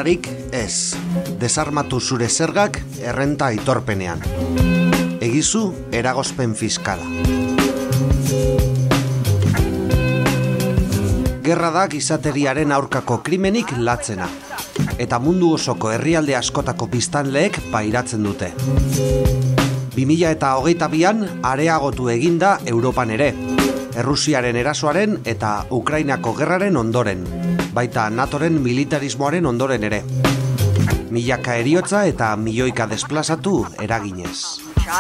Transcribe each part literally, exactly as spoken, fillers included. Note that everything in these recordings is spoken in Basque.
Gerrarik ez. Desarmatu zure zergak errenta aitorpenean. Egizu eragozpen fiskala. Gerra da gizateriaren aurkako krimenik latzena. Eta mundu osoko herrialde askotako biztanleek pairatzen dute. bi mila hogeita bian areagotu eginda Europan ere. Errusiaren erasoaren eta Ukrainako gerraren ondoren. Baita NATOren militarismoaren ondoren ere. Milaka heriotza eta milioika desplazatu eraginez.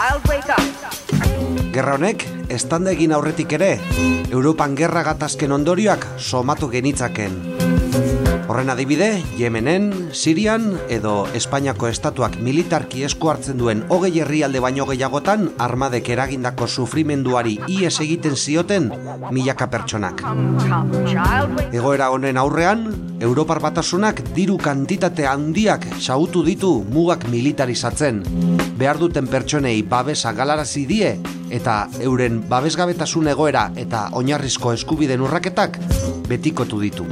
Gerra honek, estanda egin aurretik ere, Europan gerra gatazken ondorioak somatu genitzaken. Horren adibide, Yemenen, Sirian edo Espainiako estatuak militarki esku hartzen duen hogei herrialde baino gehiagotan armadek eragindako sufrimenduari ihes egiten zioten milaka pertsonak. Egoera honen aurrean, Europar Batasunak diru kantitate handiak xahutu ditu mugak militarizatzen, behar duten pertsonei babesa galarazi die eta euren babesgabetasun egoera eta oinarrizko eskubideen urraketak betikotu ditu.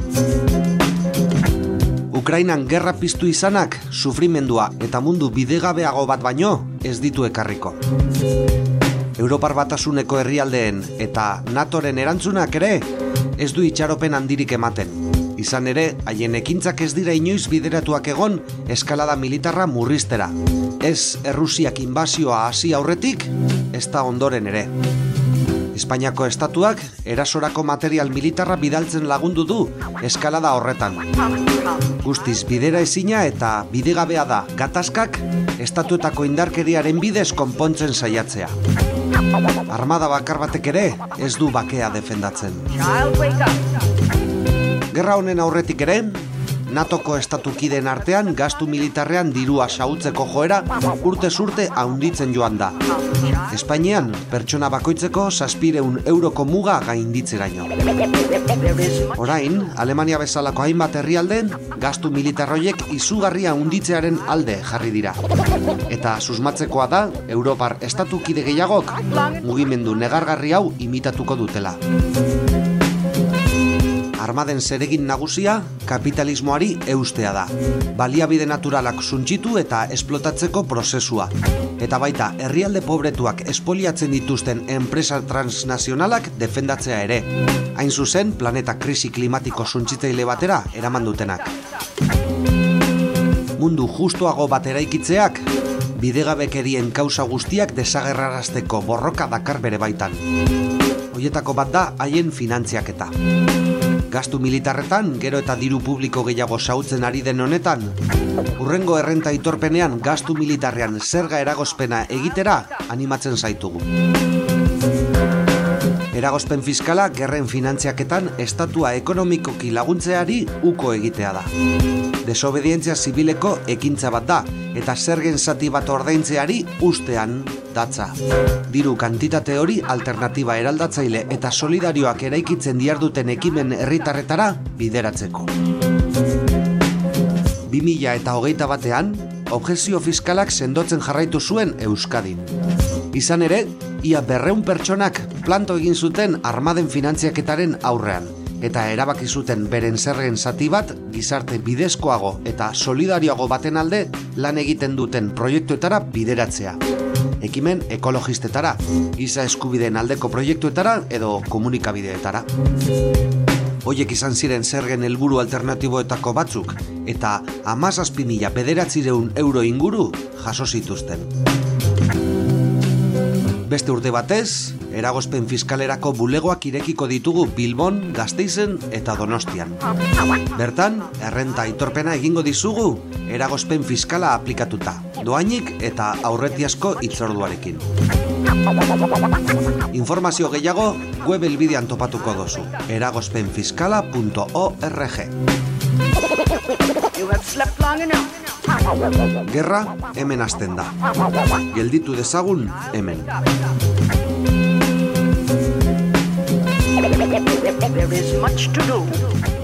Ukrainan gerra piztu izanak, sufrimendua eta mundu bidegabeago bat baino ez ditu ekarriko. Europar Batasuneko herrialdeen eta NATOren erantzunak ere ez du itxaropen handirik ematen. Izan ere, haien ekintzak ez dira inoiz bideratuak egon eskalada militarra murriztera. Ez Errusiak inbazioa hasi aurretik, ez da ondoren ere. Espainiako estatuak erasorako material militarra bidaltzen lagundu du eskalada horretan. Guztiz bidera ezina eta bidegabea da gatazkak estatuetako indarkeriaren bidez konpontzen saiatzea. Armada bakar batek ere ez du bakea defendatzen. Gerra honen aurretik ere, NATOko estatukideen artean gastu militarrean dirua xahutzeko joera urtez urte handitzen joan da. Espainian, pertsona bakoitzeko zazpireun euroko muga gainditzeraino. Orain, Alemania bezalako hainbat herrialden, gastu militarroiek izugarria handitzearen alde jarri dira. Eta susmatzekoa da, Europar estatukide gehiagok mugimendu negargarri hau imitatuko dutela. Armaden zeregin nagusia kapitalismoari eustea da. Baliabide naturalak suntsitu eta esplotatzeko prozesua. Eta baita herrialde pobretuak espoliatzen dituzten enpresa transnazionalak defendatzea ere. Hain zuzen, planeta krisi klimatiko suntsitzaile batera eraman dutenak. Mundu justuago bat eraikitzeak, bidegabekerien kausa guztiak desagerrarazteko borroka dakar bere baitan. Hoietako bat da haien finantziaketa. Gastu militarretan, gero eta diru publiko gehiago xahutzen ari den honetan, hurrengo errenta aitorpenean gastu militarrean zerga eragozpena egitera animatzen zaitugu. Eragozpen fiskala gerren finantziaketan estatua ekonomikoki laguntzeari uko egitea da. Desobedientzia zibileko ekintza bat da, eta zergen zati bat ordaintzeari ustean datza. Diru kantitate hori alternatiba eraldatzaile eta solidarioak eraikitzen diharduten ekimen herritarretara bideratzeko. bi mila hogeita batean, objekzio fiskalak sendotzen jarraitu zuen Euskadin. Izan ere, ia berreun pertsonak planto egin zuten armaden finantziaketaren aurrean, eta erabaki zuten beren zergen zati bat gizarte bidezkoago eta solidarioago baten alde lan egiten duten proiektuetara bideratzea. Ekimen ekologistetara, giza eskubideen aldeko proiektuetara edo komunikabideetara. Hoiek izan ziren zergen helburu alternatiboetako batzuk, eta hamazazpi mila bederatziehun euro inguru jaso zituzten. Beste urte batez, eragozpen fiskalerako bulegoak irekiko ditugu Bilbon, Gasteizen eta Donostian. Bertan, errenta aitorpena egingo dizugu eragozpen fiskala aplikatuta, doainik eta aurretiazko hitzorduarekin. Informazio gehiago web helbidean topatuko dozu, eragozpenfiskala punto org. Gerra hemen hasten da. Gelditu dezagun hemen. There is much to do.